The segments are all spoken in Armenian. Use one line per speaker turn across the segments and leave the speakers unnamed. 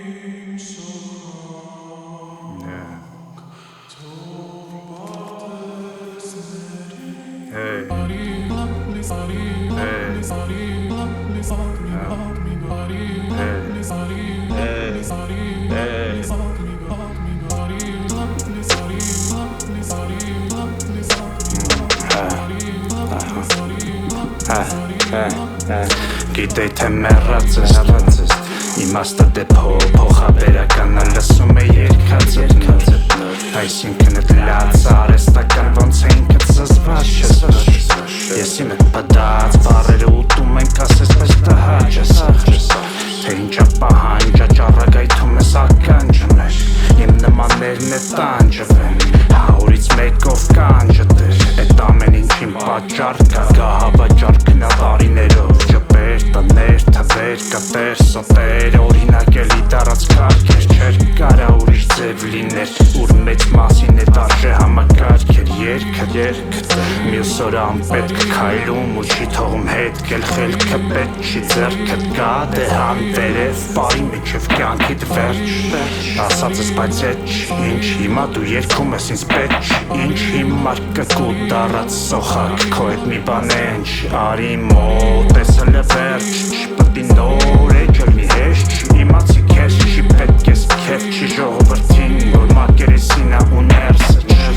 Գիտեի թե մեռած ես իմաստը դե փոխաբերականը լսում է երկածը այսինքն էդ լաց արեստական ոնց է ինքդ զզված չես ես իմ էդ պդած բարերը ուտում ենք ասես պես տհաճ ես թե ինչա պահանջա ճառագայթում ես ականջն էր իմ նմաններն է տանջվեն հավորից մեկով կանջը դեր էդ ամեն ինչին պատճառ կա գահավաճառ քնավարիներով ջպեր տներ թվեր կտեր սոտեր օրինակ էլի տարած կարգեր չեր կարա ուրիշ ձև լիներ ուր մեծ մասին էդ արժե համակարգ էր երկը մյուս օր անպետք քայլում ու չի թողում հետ գել խելքը պետք չի ձեռքդ գա դե հան վերև բարի միջև կյանքիդ վերջ ասած ես բայց էդ ինչ հիմա դու երգում ես ինձ պետք ինչ հիմար կկուտ դարած սոխակ քո էդ մի բան են արի մոտ տեսել է վերջ չպտի նոր էջել մի հեշտ իմացի քեզ չի պետք ես քեվ չի ժողովրդին որ մակերեսինա ու ներսը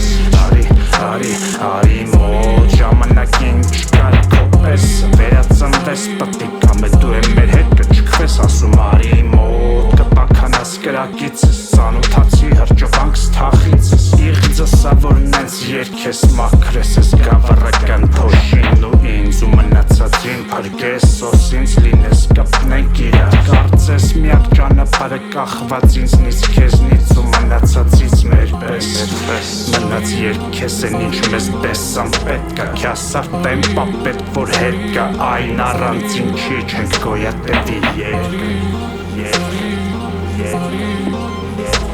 արի մոտ ժամանակին չկար քո պես վերածնվես պտի կամ է դու է մեր հետ կչքվես ասում արի մոտ կպականաս կրակիցս ծանոթացի հրջովանք սթախիցս իղձս որ նենց երկես մաքրես ես գավառական փոշին ու ինձ ու մնացածին փրկես սոս ինձ լինես կապնենք իրար կարծես միակ ճանապարհը կախված ինձնից քեզնից ու մնացածից մեր պես մնաց երկես են ինչ մեզ պես անպետք ա քյասար տեմպա պետք որ հետ կա այն առանց ինչի չենք գոյատևի երկ